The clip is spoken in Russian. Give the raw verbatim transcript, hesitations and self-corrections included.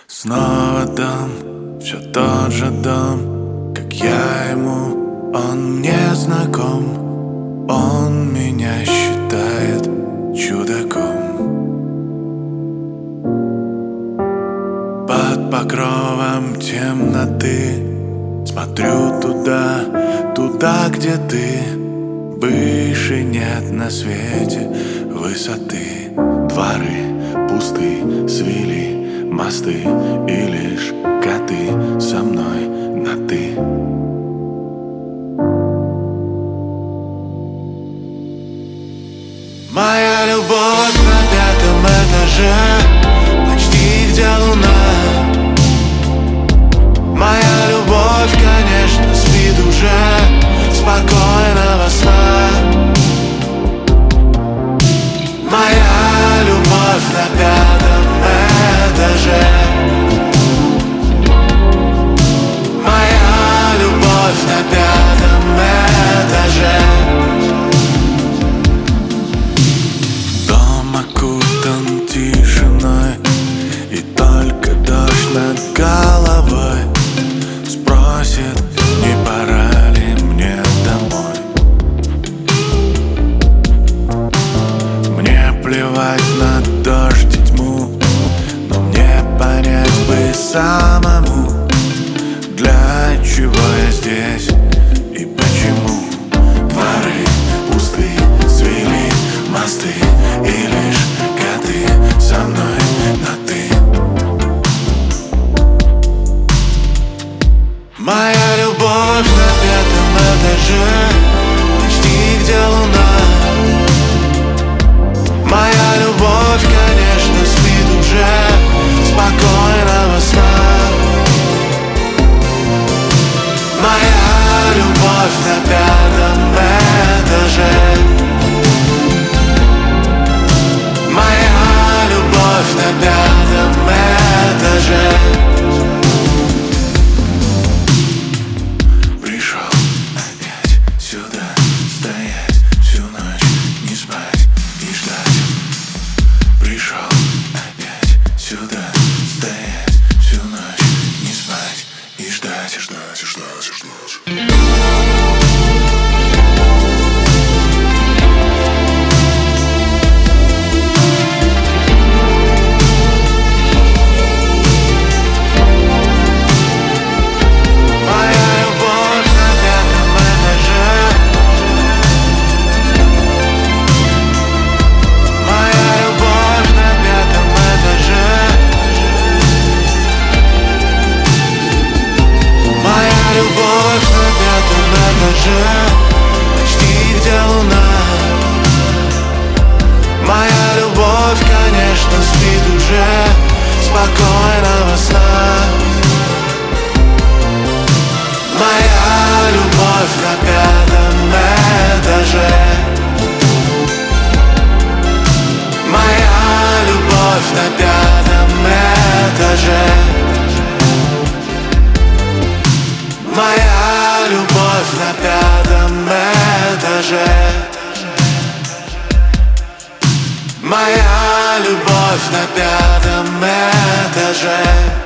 Снова дом, все тот же дом, как я ему, он мне знаком. Он меня считает чудаком. Под покровом темноты смотрю туда, туда, где ты. Выше нет на свете высоты. Дворы пусты, свели мосты, и лишь коты со мной на «ты». Моя любовь на пятом этаже, почти где луна. Моя любовь, конечно, спит уже спокойного сна. Моя любовь на пятом этаже. Моя любовь на пятом этаже. Дом окутан тишиной, и только дождь над головой спросит, не пора ли мне домой. Мне плевать на дождь и тьму, но мне понять бы самому, для чего я здесь и почему. Дворы пусты, свели мосты, и лишь коты со мной на «ты». Моя любовь на пятом этаже, почти где луна. Моя любовь, конечно, спит уже спокойного сна. Моя любовь на пятом этаже. Моя любовь на пятом этаже. Пришел опять сюда, стоять всю ночь, не спать и ждать. Пришел опять сюда, стоять всю ночь, не спать и ждать, и ждать, и ждать, и ждать. Почти где луна. Моя любовь, конечно, спит уже спокойного сна. Моя любовь на пятом этаже. Моя любовь на пятом этаже. Моя любовь на пятом этаже. Моя любовь на пятом этаже.